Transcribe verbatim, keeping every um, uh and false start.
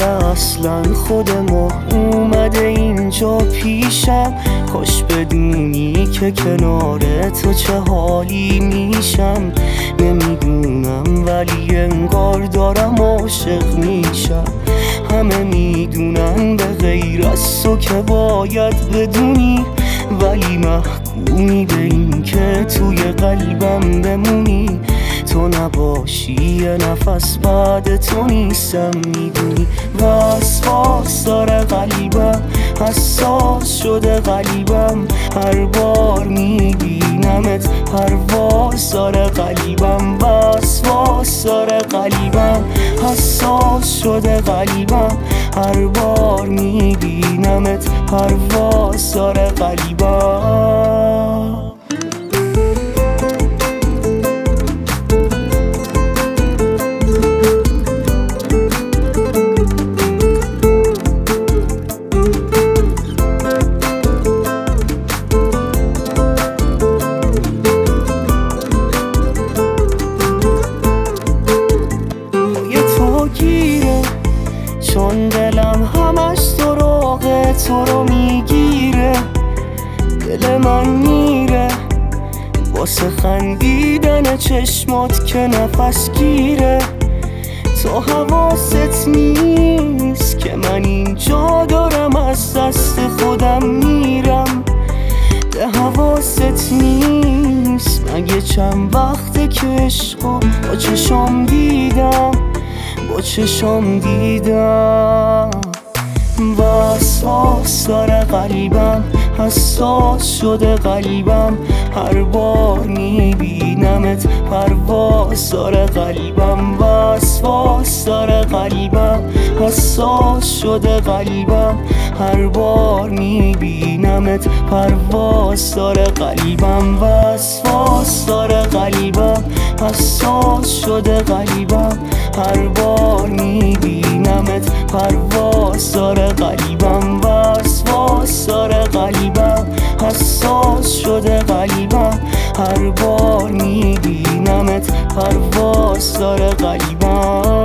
یا اصلا خود ما اومده اینجا پیشم؟ کاش بدونی که کنار تو چه حالی میشم. نمیدونم ولی انگار دارم عاشق میشم. همه میدونن به غیر از تو که باید بدونی، ولی محکومی به این که توی قلبم بمونی. تو نباشی یه نفس بعد تو نیستم میدونی. وسواس داره قلبم، حساس شده قلبم، هر بار میبینمت پرواز داره قلبم. وسواس داره قلبم، حساس شده قلبم، هر بار میبینمت پرواز داره قلبم. چون دلم همش سراغ تو رو میگیره، دل من میره واسه خندیدن چشمات که نفس گیره. تو حواست نیست که من اینجا دارم از دست خودم میرم. ده حواست نیست مگه چند وقته که عشقو با چشام دیدم، با چشام دیدم. وسواس داره قلبم، حساس شده قلبم، هر بار میبینمت پرواز داره قلبم. وسواس داره قلبم، حساس شده قلبم، هر بار میبینمت پرواز داره قلبم. وسواس داره قلبم، حساس شده قلبم، هر بار میبینمت پرواز داره قلبم. وسواس داره قلبم، حساس شده قلبم، هر بار میبینمت پرواز داره قلبم.